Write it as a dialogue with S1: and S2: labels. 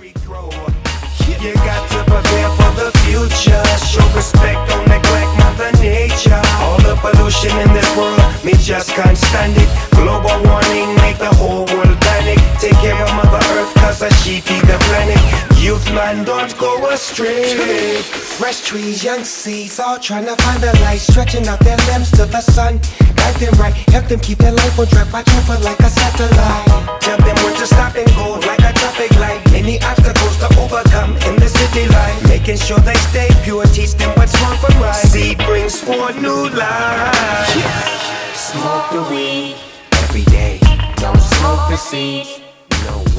S1: You got to prepare for the future. Show respect, don't neglect Mother Nature. All the pollution in this world, me just can't stand it. Global warming make the whole world panic. Take care of Mother Earth, cause she feed the planet. Youth man, don't go astray.
S2: Fresh trees, young seeds, all trying to find the light, stretching out their limbs to the sun. Guide them right, help them keep their life on track, watch over like a satellite.
S1: Tell them when to stop and go like a traffic light. Any obstacles to overcome in the city life. Making sure they stay pure, teach them what's wrong from right. Seed brings forth new life.
S3: Smoke the weed
S1: every day.
S3: don't smoke the seed.
S1: No